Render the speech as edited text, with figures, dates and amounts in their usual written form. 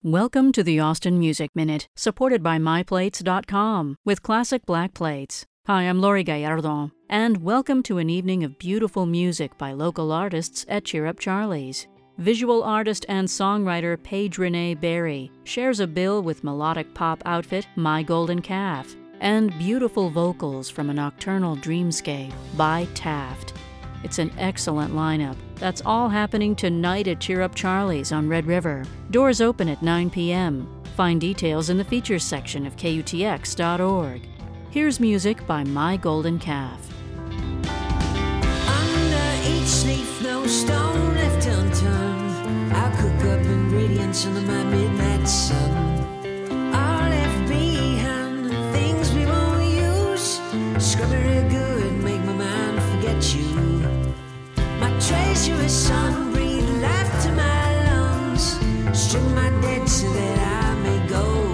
Welcome to the Austin Music Minute, supported by MyPlates.com with classic black plates. Hi, I'm Lori Gallardo, and welcome to an evening of beautiful music by local artists at Cheer Up Charlie's. Visual artist and songwriter Paige Renee Berry shares a bill with melodic pop outfit My Golden Calf, and beautiful vocals from a nocturnal dreamscape by Taft. It's an excellent lineup. That's all happening tonight at Cheer Up Charlie's on Red River. Doors open at 9 p.m. Find details in the features section of KUTX.org. Here's music by My Golden Calf. Under each leaf, no stone left unturned. I'll cook up ingredients under my midnight sun. All left behind, things we won't use. Scrub it real good, make my mind forget you. My treacherous sun, breathe life to my lungs. Strip my dead so that I may go.